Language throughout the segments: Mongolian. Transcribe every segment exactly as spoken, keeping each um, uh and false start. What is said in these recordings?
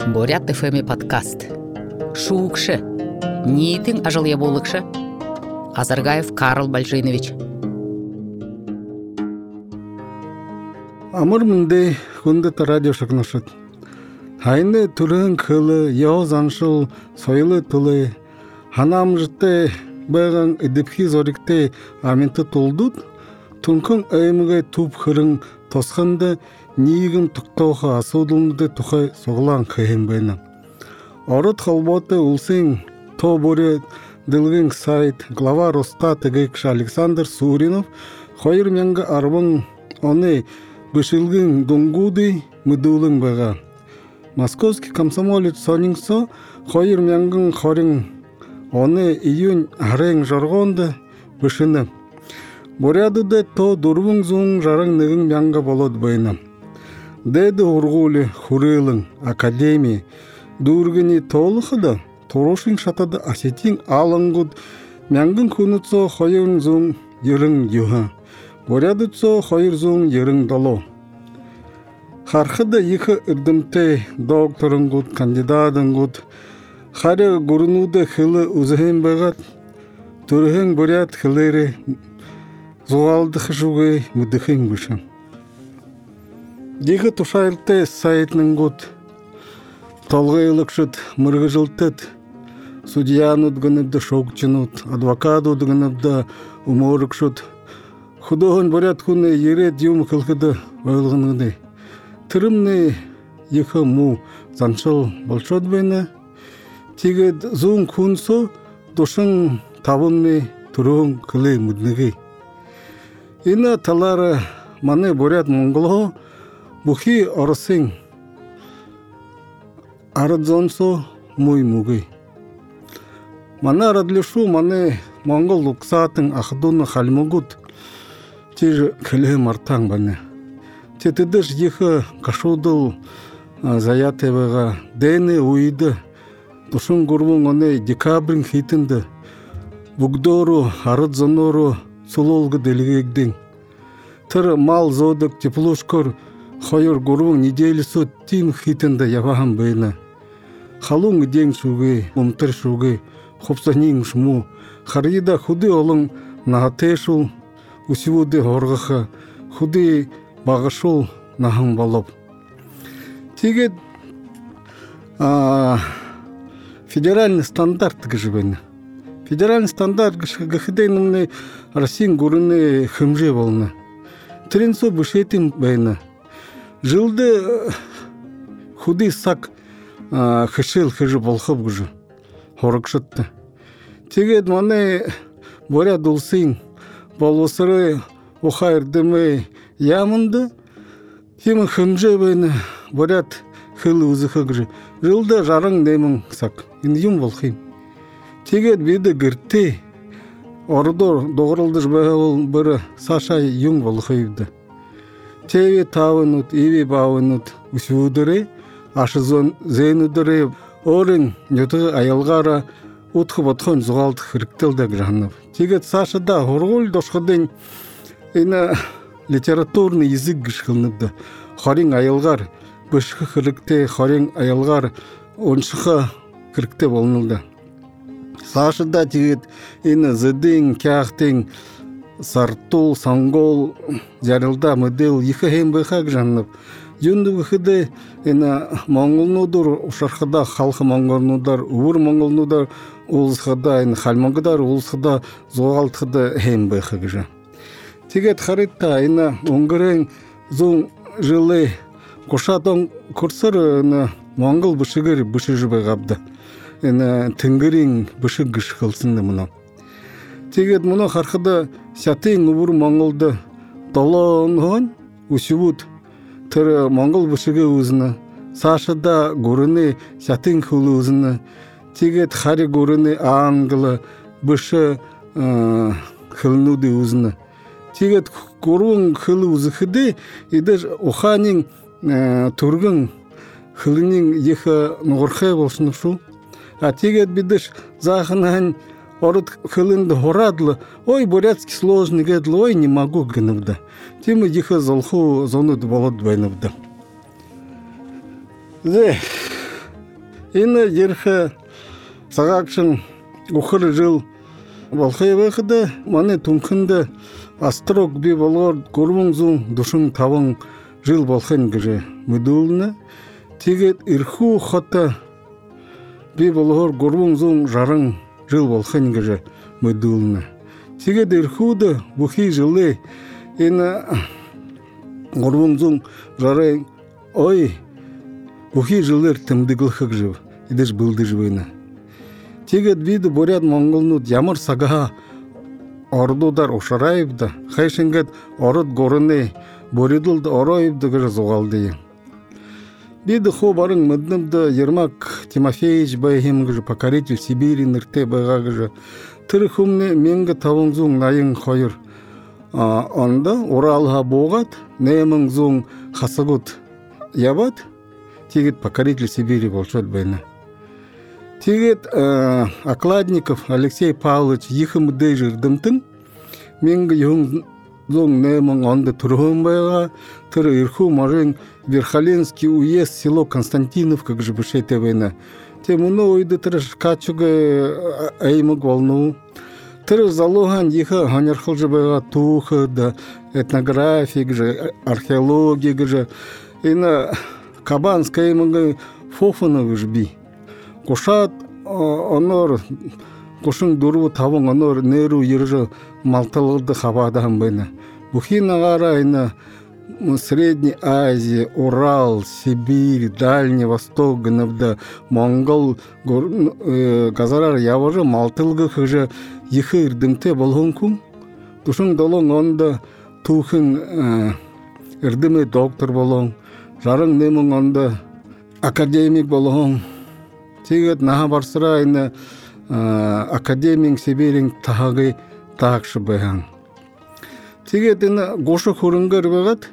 Бурят эф эм подкаст. Шуукшы. Нитин ажылия болыкшы. Азаргаев Карл Бальжинович. Амыр мындай хүндөт радио шықнышыд. Хайны түрін кылы, яоз аншыл, сойлы тылы. Ханам жытты байған эдепхи зорикте аменті толдуд. Түнкін әйміге туп хырың тосқанды нигім тұқтауға асудылмыды тұқай соғылан кайын байна. Орыт халботы улсың то боре дылгың сайт глава Росстат тегекші Александр Суринов қойыр менгі арбың оны бішілгің доңгуды мүдулың байға. Московский комсомолец соныңсо қойыр менгің қорың оны июнь арең жарғонды бішіні. Борядыды то дұрвың зуң жарың нығың менгі болод байна. Деді ургулі хурылың академии дургini толықыды, торошың шатады асетин алыңғыд, мәңгін күнітсо қойырың зұң ерің юға, борядытсо қойыр зұң ерің дало. Харқыды екі үрдімте докторыңғыд, кандидатыңғыд, қары ғұрынуды қылы ұзығын бағат, түріғын боряд қылыры зуалды қыжуғы мүдіғын бұшын. Дегі тұшайлты сайтының ғыд, толғайлықшыд, мұрғы жылтыд, судьян ұдғыныбды шоқчынуд, адвокат ұдғыныбды уморықшыд, худоғын борят күні ерет юм қылғыды ойлғынғыды. Түрімні екі му заншыл болшод бәйні, тегед зұң күнсо дұшың табынны түрің қылы мүднігі. Ина талары маны борят мұңғылығы, Бухи орысың арадзонсо мой мугы. Мана арадлешу маны моңғол луксатын ақдуны халмугут тежі кілі мартаң баны. Тетідіш ехі қашудыл заятеваға дәні уйды. Дұшын ғұрвың оны декабрин хитінді. Бұгдору арадзонору сулолғы делігегдің. Тыр мал зодық теплушкор Қойыр ғұрвың неделісі тин хитінді явағам бәйні. Халың ден шуғы, ұмтыр шуғы, қопсанин шму. Харида худы олың нағатешул, усивуды орғыға, худы бағышул нағын болып. Тегет федеральный стандарт гыжы бәйні. Федеральный стандарт гыхыдайнымны Россиян ғұрыны хымжы болны. Тренсо бұшетім бәйні. Жылды худы сак хышыл хыжы болхып гыжы хорықшытты. Тегед маны боря дулсың болусыры ухайырдымы ямынды. Темі хымжы бәйні борят хылы ұзықы гыжы. Жылды жарың немің сак. Ин юм болхым. Тегед беді гіртті ордор доғырылдыш бәйі ол бірі Саша юм болхыйды. Теви тавынут, иви бауынут, усудыры, ашызон зейнудыры, орын нөтігі аялғара ұтқы-бұтқын зұғалды хіріктілдік жанып. Тегет Сашада ғұрғыл дошқыдың литературный язык гішкілініпді. Хорин аялғар, бұшқы хірікте, хорин аялғар, оншықы хірікте болынылды. Сашада тегет зыдың, кяқтың, Сартул, Сангол, Жарылда, Мыдыл, екі хем бұйқақ жанып. Юнды бұқыды Моңғолнудар, ұшарқыда халқы Моңғолнудар, ұвыр Моңғолнудар, ұлысқыда, халмаңғыдар, ұлысқыда, зоғалтқыда хем бұйқақ жан. Тегет қаритта, оңғырын зұң жылы қошадың көрсір Моңғол бұшығыр бұшығы бұйғабды. Тінгірін бұшық ғыш қылсынды мұна. Тегет мұна қарқыда сәтейін ұбыр Моңғолды долон ғын үсібіт түрі Моңғол бұшығы өзіні, Сашыда ғұрыны сәтейін қылы өзіні, тегет қари ғұрыны аңғылы бұшы қылынуды өзіні. Тегет ғұрын қылы өзіқіде, едір ұқанын тұрғын қылының ехі нұғырқай болсын ұшу. А тегет бедіш зағынын Орыт хылынды хорадлы, ой, бурятский сложный гедлы, ой, не могу гынывда. Тема диха залху зону болот байнывда. Зе, Ины ерхі сағақшын ұқыр жыл болхай бақыды, маны түмкінді астрок би болғыр көрбің зұң дұшың тавың жыл болхайн гыжы мүділіні. Тегет ирху хота би болғыр көрбің зұң жарың жыл болхайн гыжы мүділіні. Тегет ирхуды бұхи жылы ины көрбің зұң жарың ой бұхи жылыр тімдігіл хық жыл, едеш бұлды жывыны. Тегет биді боряд монголнуд ямар сагаха ордудар ошарайбды, хайшынгет орыд горыны боридылды орайбды гыжы зоғалды. Биді хо барың мүднімді Ермак Тимофеевич байхем гыжы покоритель Сибири нырте байға гыжы. Тірі хүмне менгі тавың зұң найың қойыр. Онда оралға боғат, нәмің зұң қасығыт ябат, тегет покоритель Сибири болшат байны. Тегет Окладников Алексей Павлович ехімді жырдымтын, менгі ең зоң нәмің онды тұрғын байға, түрі ирху марың Верхоленский уезд село Константиновка гыжы бішете байны. Темуны ойды түрі качуға әймік волну. Түрі залуған ехі ғанерхыл жыбайға тухы да этнография гыжы, археология гыжы. Ина Кабанская әймігі фофыны гыжы би. Кушат онор, кушын дұру тавың онор неру ержі малтылылды хабадан байны. Бұхина ғара ина Средней Азии, Урал, Сибирь, Дальний Восток, гыныбды Монгол газарар явыжы малтылғы хыжы ехі үрдімте болғын күн. Дұшын долың онда тухын үрдімі доктор болғын, жарың немің онда академик болғын. Тегет наға барсыра айны академик Сибирин тағы тағшы байған. Тегет ені гошы хүрінгер бағат,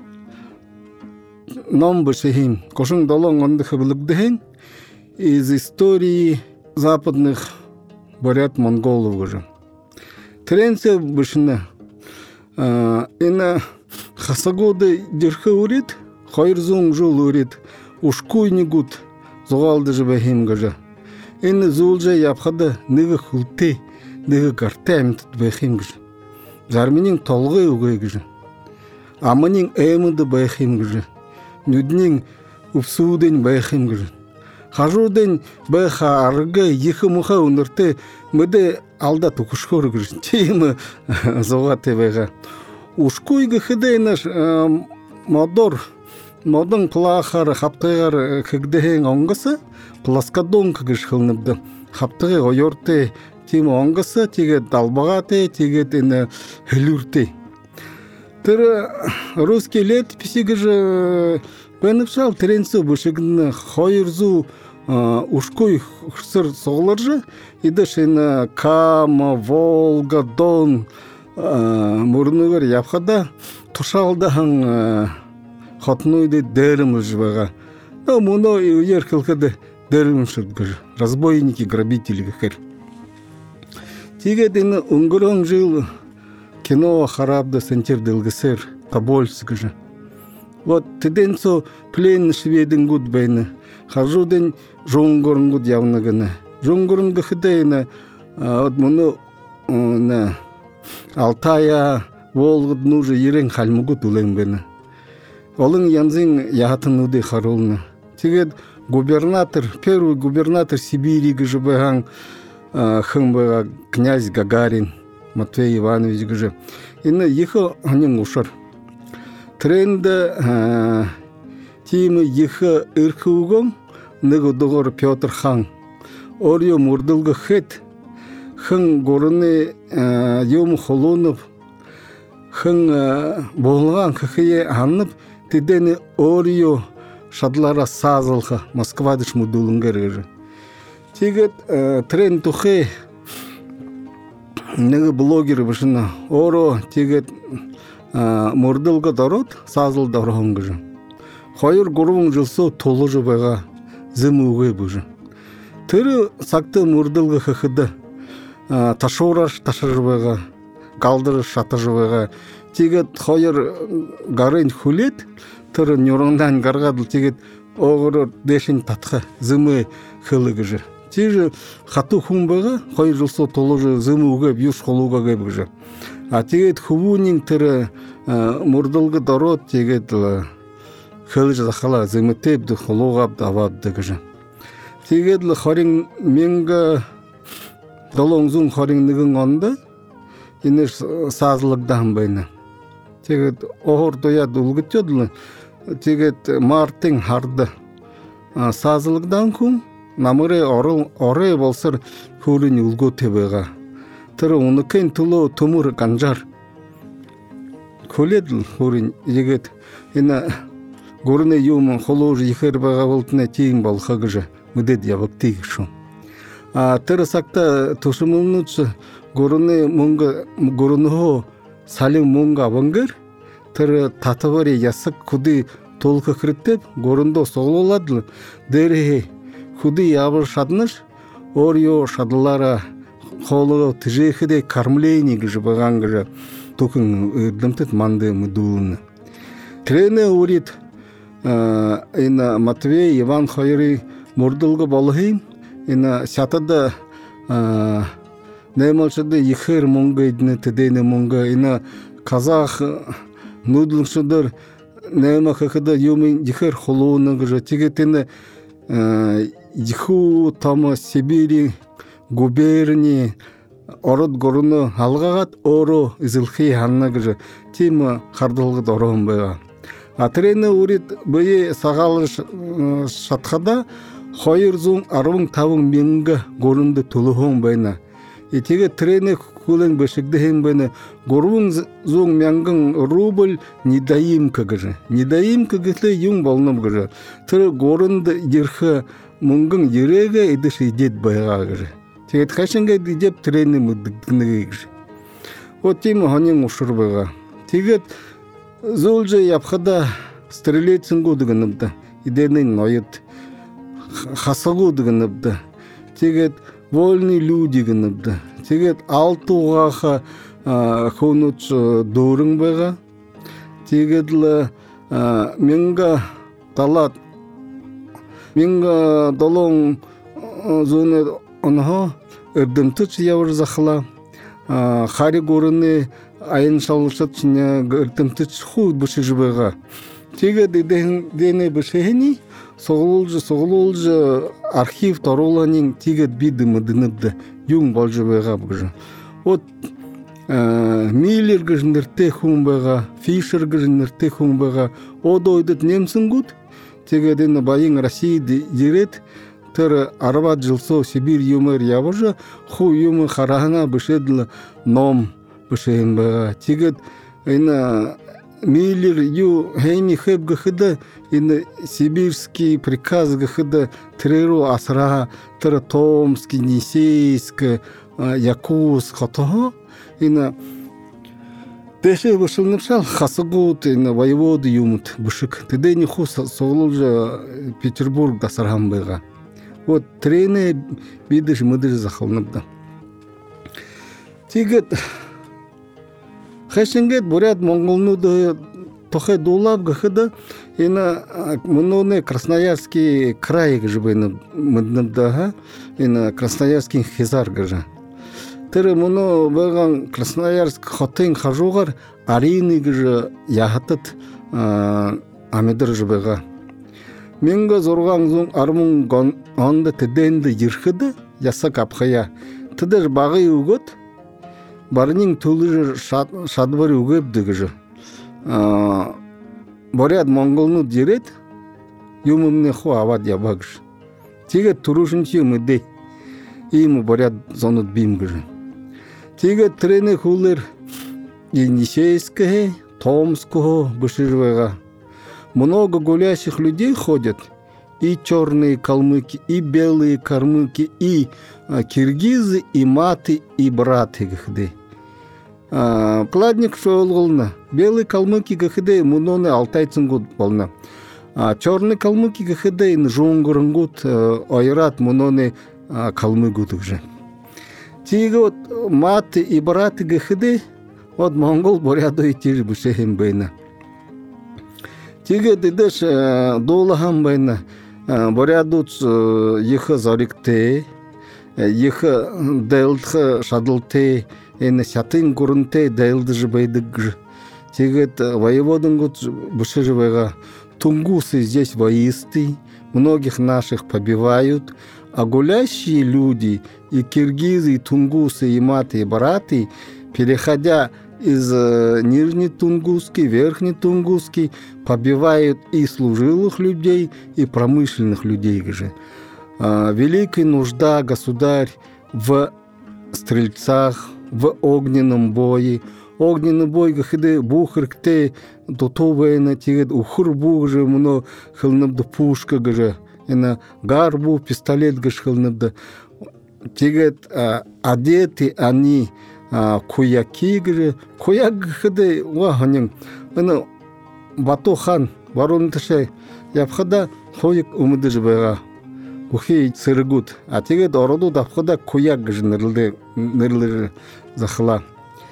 ном бішехин, кошын долың онды хыбылыгдыхен из истории западных борят монголов гыжы. Тренсе бішіні, ені хасагоды дерхі үрет, хайрзуң жыл үрет, ушкуйни гуд зоғалды жыбахим гыжы. Ені зулжа япхады нығы хулте, нығы гарте әмтіт байхим гыжы. Зарменің толғы үгей гыжы. Амының әміді байхим гыжы. Нүднің ұпсудың байхим гыжы. Хажудың байха арғы ехі мұха ұнырты мүді алда тұқышқыр гыжы. Теймі зоғаты байға. Ушкуй гыхыдай наш модор, модың плахар, хаптығар кігдіхен оңғысы, пласкадон кігіш қылыныбды. Хаптығы ойорты тем оңғысы, теге далбағаты, теге тені хүлірті. Тірі русский летописи гыжы бәніпшал тренсі бұшығыны қойырзу ушкуй құсыр соғылыржы, еді шені Кама, Волга, Дон мұрыныгыр япқада тұшалдағын қатынойды дәрім ұжбаға. Мұны ер қылқыды дәрім ұшырдығыр. Разбойники, грабители ғыр. Тегедені ұңғырың жыл кино харабды сентерді ЛГСР, Тобольск же. Вот теден со плен шведен гуд бәйні. Хажуден жоңғырын гуд явнығыны. Жоңғырын ғыдайны мұны Алтая, Волгыд нужы ерен халмы гуд ұлен бәйні. Олың янзын яғатын ұды харулны. Тегед губернатор, первый губернатор Сибири гыжы бәйған хымбыға князь Гагарин, Матвей Иванович гыжы. Ины ехі анын ұшыр. Тренді тиімі ехі үркі ұғын, нығы дұғыр Петр хан. Орyo мұрдылғы хет, хын ғорыны емі холынып, хын болған қықые анып, тедені орyo шадлара сазылға Москвадыш мұдылыңгер гыжы. Тегет трен тухе нығы блогер бішіні оро тегет мұрдылғы дорот сазыл дорогын гыжы. Хайыр ғұрвың жылсы толы жыбайға зім ұғай бұжы. Түрі сақты мұрдылғы қықыды ташураш ташыр жыбайға, қалдыры шаты жыбайға. Тегет хайыр ғарын хүлет, түрі нюрыңдан ғарғадыл тегет оғырыр дешін татқа зымы хылығы жы. Тежі қату хумбаға қой жылсы толы зымы үгеп, юш қолуға кеп жы. А тегет хубунин тірі мұрдылғы дорот тегет хылы жақала зымы тепді қолуғап давадды жы. Тегет хорин менгі долоңзун хориннигин онда инеш сазылыгдан байна. Тегет охор дояд улгытёдлы. Тегет мартин харды сазылыгдан кун намыры орыл оры болсыр хурин улго тебега. Тыры унукен тулу тумур канжар. Коледл хурин егет ина горне юмын холож ихер бага болтна тиин болхагыжа мыдет ябыктыг шу. А тырысакта тушумунуч горне мунга горнохо салим мунга бангыр тыры татавари ясык худи толка криттеп горндо согололадыл дере худи ябыр шадныш орьо шадлара холо тижехиде кормление гыжы багангыжа тукун дымтыт манды мыдуны трене урит ина Матвей Иван Хайри мурдылгы болхин ина сятада немалшыды ихер мунга идне тедене мунга ина казах нудлшыдыр нема хакыда юмин ихер холуны гыжа тигетене иху тама Сибири губернии ород горыны алгагат оро изылхи ханна гыжа тима хардылгы дорон бага. Атрене урит бые сагалы шатхада Хойыр зун арвың тавың менгі горынды тұлығың байна. Етеге трене кулен бешікдіхен байна. Горвың зун мянгың рубль недаим кагыжы. Недаим кагытлы юң болным гыжы. Тыры горынды ерхі мұңгың ереге едіш едет байға гыжы. Тегет қашынға дедеп трене мұддігіні гыжы. От тем ғанен ұшыр байға. Тегет зулжы япқада стрелецін көдігінімді. Идернен ноет. Хасагу дегенде, тегет вольные люди дегенде, тегет алтугаха хонуч дурың бега, тегетле менга талат, менга долон зоне онха эрдемтуч явыр захла, хари горыны айын шалышатчыня эрдемтуч худ бушиж бега, тегет дене бушехни. Соғылжы, соғылжы архив тороланин тигет биді мұдыныбды юң болжы байға бұғжы. От Миллер гыжынырте хуң байға, Фишер гыжынырте хуң байға, о дойдыт немсін күд, тегедені байын Россияды ерет, тірі арбат жылсо Сибир юмыр явыжы, ху юмы харағына бішеділі ном бішейін байға. Тегет Миллер ю хейми хэб гахыда ин сибирский приказ гахыда треру асра тра Томский, Несейск, Якутск хатого ин деше вышылнышал хасагут ин воеводы юмут бушик тедени ху соглужа Петербург дасарган байга. Вот трене бидиш мыдыш захалныбда. Тигет Хэшингет бурят монголнуды тохе дулап гахыда ина муноне Красноярский край гжбыны мыднымдага ина Красноярский хизар гжа. Тыры муно байган Красноярск хотын хажугар арины гжа яхатыт амедыр жбыга. Менга зорган зун армун гон онда теденді ерхыды ясак апхая. Тыдыр багы угот барнин тулыжы шадвары угебдігіжі. Боряд монголну дерет, юмымне ху авад ябагыжы. Теге турушынчы мүдде, имы боряд зонут бимгіжі. Теге трене хулыр Енисейское, Томского бышыжвайга. Много гулящих людей ходят, и черные калмыки, и белые калмыки, и киргизы, и маты, и браты гахды. Кладник шоолголна. Белые калмыки гахды муноны алтайцын гуд болна. Черные калмыки гахды жунгурын гуд ойрат муноны калмы гудыгжы. Тиге вот маты и браты гахды от монгол боряду и тиж бушехим бейна. Тигет идеш долахам байна. Борядуц ехы зарикте, ехы дайлдхы шадылте, эне сятын гурынте дайлдыжы байдыгжы. Тигет воеводын гуд бушыжы байга. Тунгусы здесь воисты, многих наших побивают, а гулящие люди, и киргизы, и тунгусы, и маты, и бараты, переходя из Нижней Тунгуски, Верхней Тунгуски, побивают и служилых людей, и промышленных людей же. Великая нужда, государь, в стрельцах, в огненном бое. Огненный бой, гахиде бухаркте, дотовена тигет ухур бух же, мно хилнабда пушка гаже, ена гарбу, пистолет гаш хилнабда. Тигет одеты они куяки гаже, куяк гахиде ваханин, ена батохан, барон таше, япхада хояк умыдыж бэга, ухи циргут, а тигет ороду дапхада куяк гаже нырлы захла.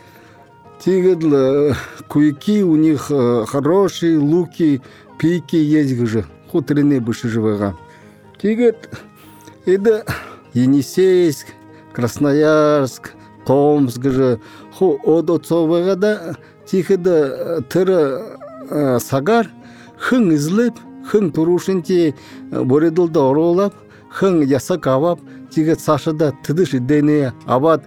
Тигет куяки у них хорошие, луки, пики есть гаже, хутрины быши живага. Тигет это Енисейск, Красноярск, Томск гаже, ху од отцовага да, тигет тыра сагар, хын излеп, хын турушинти боредылда оролап, хын ясак авап, тигет сашада тыдыш идене абат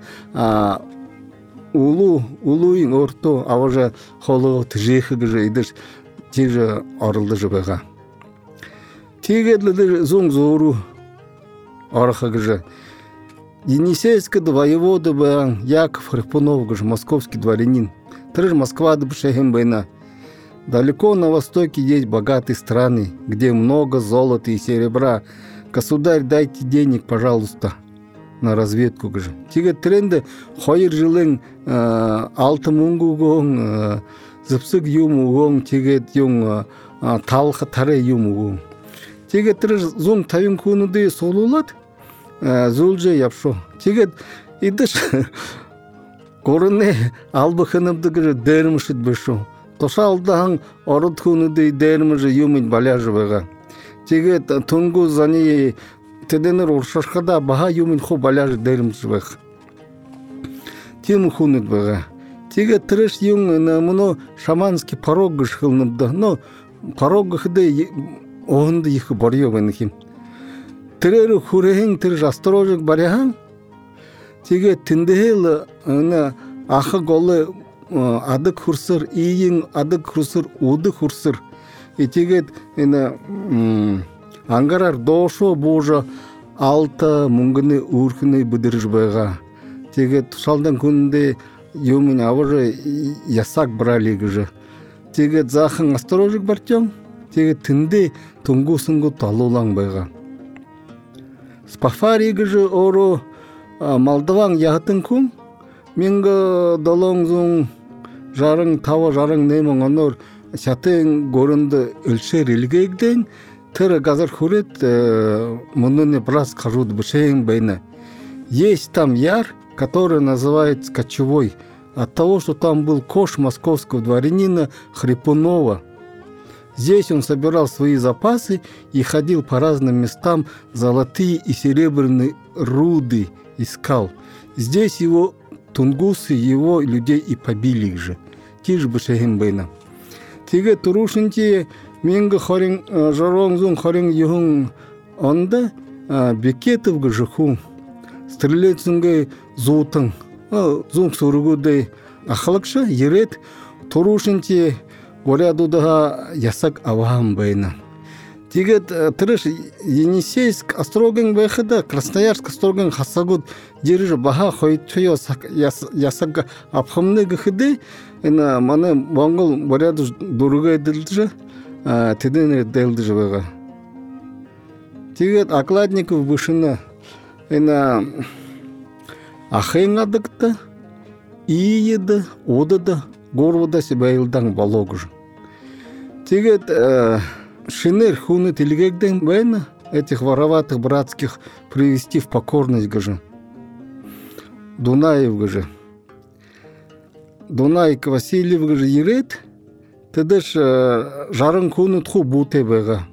улу улуин орто аважа холо тжехы гже идеш тиже орылды жыбага. Тигедлы зун зору арха гже. Енисейский воевода бан Яков Хрипунов гже, московский дворянин. Трыж Москва дбшехем байна. Далеко на востоке есть богатые страны, где много золота и серебра. Государь, дайте денег, пожалуйста, на разведку гже. Тигет тренде хойыр жылын алты мунгу гон, зыпсык юму гон, тигет юн талха таре юму гон. Тигет трыж зун тавин кунуды солулат, зулже япшо. Тигет идыш корыне албахынымды гже дермышыт бешо. Тошалдахан орыт кунуды дермыжы юмын баляжы бага. Тигет тунгу зани теденер уршашкада баха юмин хо баляжы дермыжы бага. Тим хунут бага. Тигет трыш юм на мно шаманский порог гышхылнымда. Но порог гыхды оғынды ехы барьё бэнхим. Треры хурехин трыш осторожек баряхан. Тигет тиндехел ахы голы адык хурсыр, иyin адык хурсыр, удык хурсыр. И тигет ангарар дошо божа алта мунгыны урхыны быдырыш байга. Тигет шалдан күнде юмин авыры ясак брали гыжы. Тигет захын осторожик бартём. Тигет тинде тунгу сынгу талулаң байга. Спафари гыжы оро малдываң яхытын күн. Менгі долоңзың жарың тава жарың немің онор сятын горынды өлшер илгейгден тыры газар хурет мұныны брас кажуд бішейн байна. Есть там яр, который называется Кочевой, от того, что там был кош московского дворянина Хрипунова. Здесь он собирал свои запасы и ходил по разным местам, золотые и серебряные руды искал. Здесь его тунгусы его людей и побили их же. Тиж бешехим байна. Тиге турушинти менга хорин жаронгзун хорин юхун онда бекетов гжиху. Стрелецунга зутын. Зун суругуды ахлакша ерет турушинти горядуда ясак авам байна. Тигет трыш Енисейск Остроган бэхэда, Красноярск Остроган хасагуд дирижа баха хойтчойо ясак абхамны гэхэды эна маны монгол боряду дургай дылжа теден дылжа бага. Тигет окладников бышына эна ахенгадыкта иеда одада горвода себайлдан балогж. Тигет шинер хуны телегэгдэн байна этих вороватых братских привести в покорность гаже. Дунаев гаже. Дунайк Васильев гаже ерет, тедеш жарын кунут ху буте бега.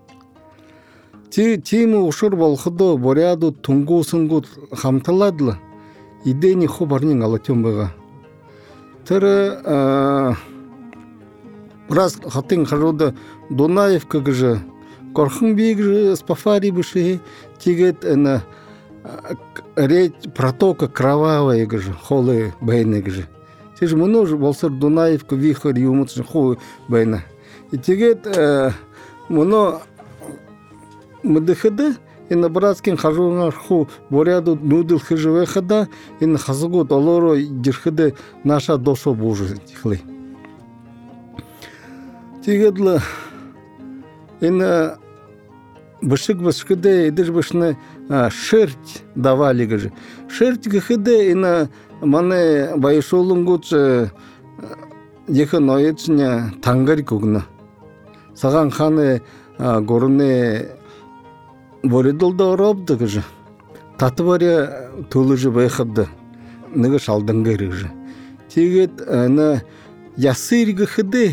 Ти тиму ушур болходо боряду тунгу сунгут хамталадла. Идени ху барнин алатем бега. Тера раз хатин харуда Дунаев кагжа корхын бигжа спафари быши тигет на речь протока кровавая гжа холы бейны гжа. Тиж множ болсыр Дунаевка вихор юмутшын ху бейна. И тигет мно мдыхыды и на братскин хажуңар ху боряду нудыл хыжыве хада и на хазыгут олоро дирхыды наша дошо бужы тихлы. Тигедлы и на бышык бышкыды идыш бышны шерть давали гжы. Шерть гыхыды и на мане байшолун гуч ехы ноечня тангар кугна. Саган ханы горны боридолда оробды гжы. Татыбаря тулыжы байхыды. Ныгы шалдангар гжы. Тигет на ясыр гыхыды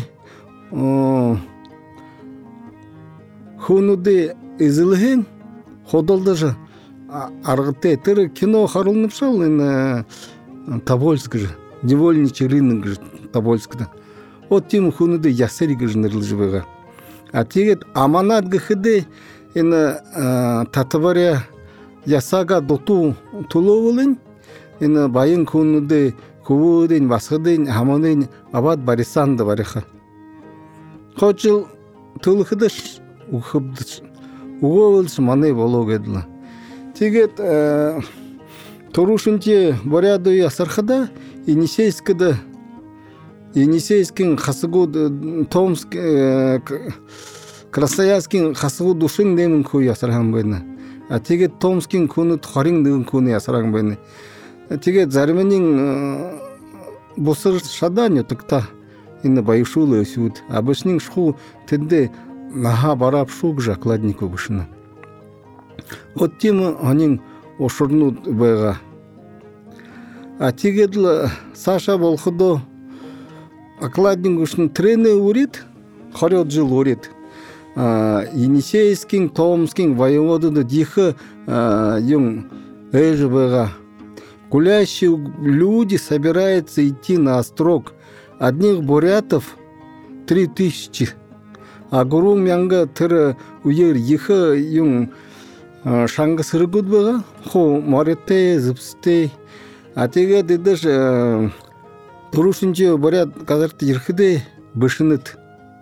хунуды изылыхын ходолды жы. Аргыты тыры кино харылынып шал на Тобольск же, невольничий рынок же Тобольскда. Вот тем хунуды ясыри же нырылжыбыга. А тегет аманат гыхыды и на татываря ясага доту туловылын и на байын хунуды кувудын басыдын хамонын абад барисанды бариха. Хочыл тулыхыдыш ухыбдыш уговылш маны бологедла. Тегет Турушинте боряду ясархада Енисейскада Енисейскин хасыгу Томск Красноярскин хасыгу душин демин ку ясархан байна. А тегет Томскин куну харин дын куну ясархан байна. Тегет зарменин босыр шаданьо тыкта инна байшулы өсүд. А бышнин шху тенде наха барап шуг жакладнику бышына. Вот тема анин ошурнут бэга. А тигедла Саша болходо акладнингушн трене урит, хорёт жил урит. Енисейскин, Томскин, воеводыны дихы юм эжи бэга. Гулящие люди собираются идти на острог. Одних бурятов три тысячи. А гуру мянга тыры уер ихы юм шанга сыргут бэга. Хо морете, зыпсте. А теге дедеш турушинче бурят казарты ирхыды бышыныт.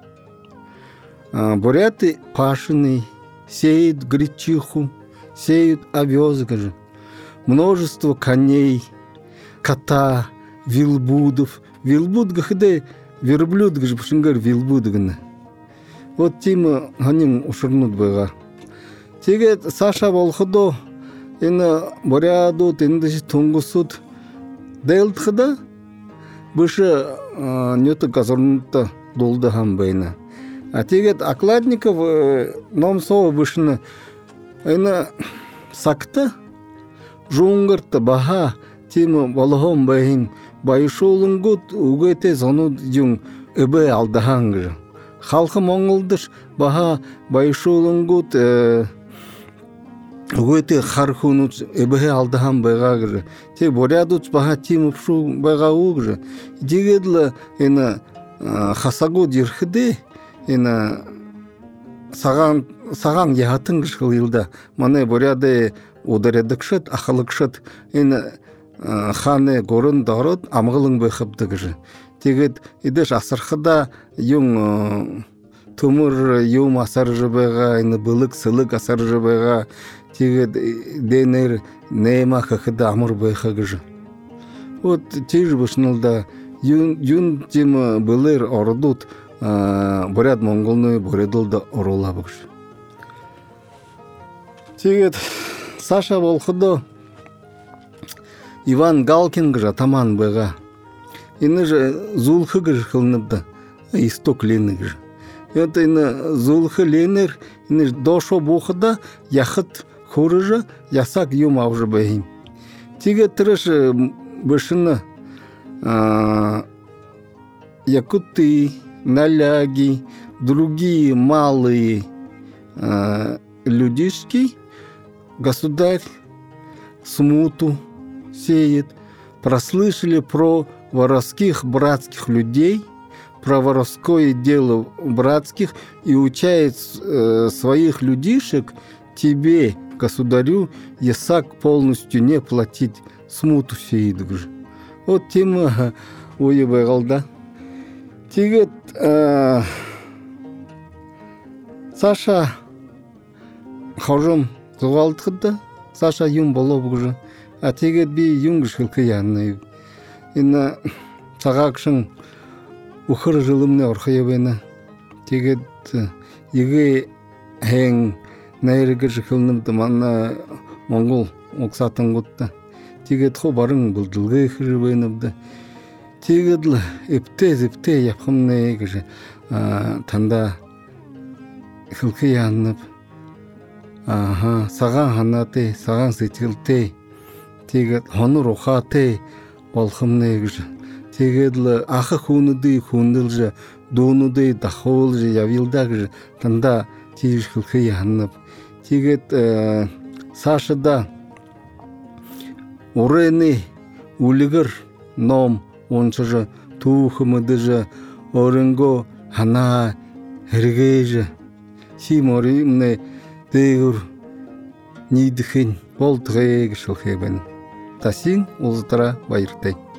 Буряты пашины, сеют гречиху, сеют овес, гажи. Множество коней, кота, вилбудов. Вилбуд гахыды верблюд, гажи, пшингар вилбуд гына. Вот тима ганим ушурнут бэга. Теге Саша болходо ина боряду тендеши тунгусут делтхыда бышы нёты казорнута долды хам бэйна. А тегет Акладников номсова бышыны ина сакта жуңгырты баха тема балахом бэйн байшолунгут угэте зону жун эбэ алдахангы. Халқы моңылдыш баха байшолунгут угэте хархунут эбэ алдахам бэйгагы. Те борядут баха тема пшу бэйгаугы. Дегедла ина хасагу дирхыды ина саган саган яхатын гышыл йылда мане боряды ударедыкшыт ахылыкшыт ина ханы горын дарот амгылың бэхыпты гыжы. Тегет идеш асырхыда юң тумыр юм асар жыбэга ина былык сылык асар жыбэга тегет денер нейма хыхыда амыр бэха гыжы. Вот тиж бышнылда юн юн тема былыр ордут боряд монголны боредылда орола быш. Тегет Саша болходо Иван Галкин гыжа таман бэга. Ины же зулхы гыжы хылныпда исток лены гыжы. Это ины зулхы ленер ины дошо бухыда яхыт хурыжа ясак юм авжы бэйм. Тегет тырыш бышыны Якутты наляги, другие малые э, людишки, государь смуту сеет, прослышали про воровских братских людей, про воровское дело братских и учает э, своих людишек тебе, государю, ясак полностью не платить смуту сеет. Вот тема уебай қалда. Тегет э, Саша хожым зуғалтықыда, Саша юм болып ғыжы. А тегет би юм ғышқылқы яны. Инна сағақшың ухыр жылымны орхаябайна. Тегет еге әң найрығы жықылнымды манна Моңғол оқсатын ғытта. Тегет хо барың бұл жылғы қырыбайнымды. Тегедлі епте-зепте япқымны кіші танда қылқы янып. Аха, саған ханаты, саған сетілте. Тегет хоныр оқаты болқымны кіші. Тегедлі ақы хуныды, хундылжы, донуды, дақолжы, явилдағжы танда тегеш қылқы янып. Тегет Сашыда орыны улығыр ном оншыжы туғымыдыжы орынго хана әргейжі сим орымны дейгір нейдіхін болдығы шылхебін. Тасин ұлзытыра байыртай.